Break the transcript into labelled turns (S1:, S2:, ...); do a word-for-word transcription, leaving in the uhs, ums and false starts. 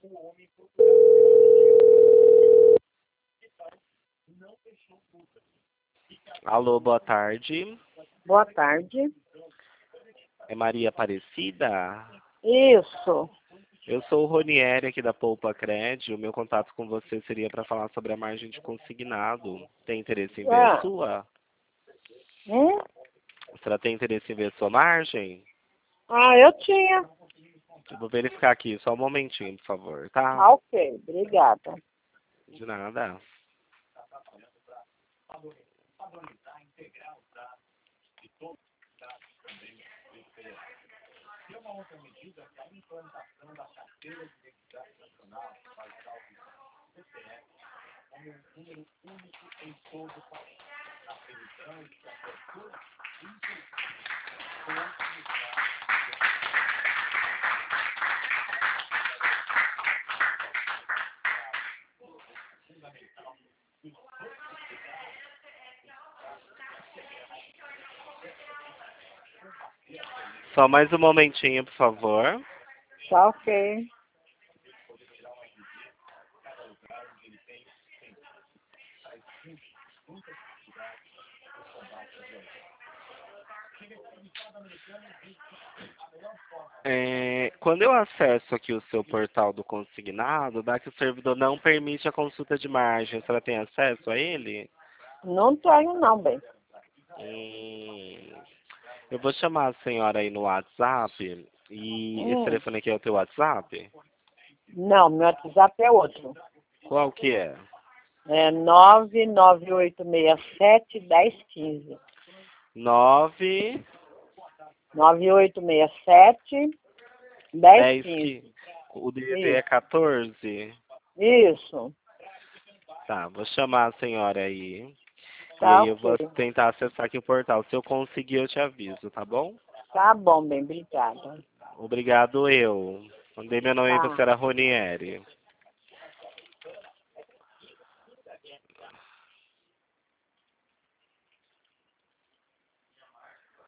S1: Alô, boa tarde.
S2: Boa tarde.
S1: É Maria Aparecida?
S2: Isso.
S1: Eu sou o Ronieri aqui da Poupa Cred. O meu contato com você seria para falar sobre a margem de consignado. Tem interesse em ver a
S2: Ah.
S1: sua?
S2: Hum?
S1: Você tem interesse em ver a sua margem?
S2: Ah, eu tinha.
S1: Eu vou verificar aqui, só um momentinho, por favor, tá?
S2: Ah, ok. Obrigada.
S1: De nada. Só mais um momentinho, por favor.
S2: Tá ok.
S1: É, quando eu acesso aqui o seu portal do consignado, dá que o servidor não permite a consulta de margem. Você tem acesso a ele?
S2: Não tenho não, bem.
S1: Hum, eu vou chamar a senhora aí no WhatsApp. E esse
S2: Hum.
S1: telefone aqui é o teu WhatsApp?
S2: Não, meu WhatsApp é outro.
S1: Qual que é?
S2: É nove nove oito seis sete um zero um cinco.
S1: nove,
S2: nove oito seis sete um zero
S1: dez,
S2: cinco.
S1: que o D D D é
S2: Isso.
S1: quatorze?
S2: Isso.
S1: Tá, vou chamar a senhora aí. E
S2: Tá
S1: aí eu
S2: ok.
S1: vou tentar acessar aqui o portal. Se eu conseguir, eu te aviso, tá bom?
S2: Tá bom, bem. Obrigada.
S1: Obrigado, eu. Mandei meu nome aí pra
S2: Tá.
S1: senhora Ronieri.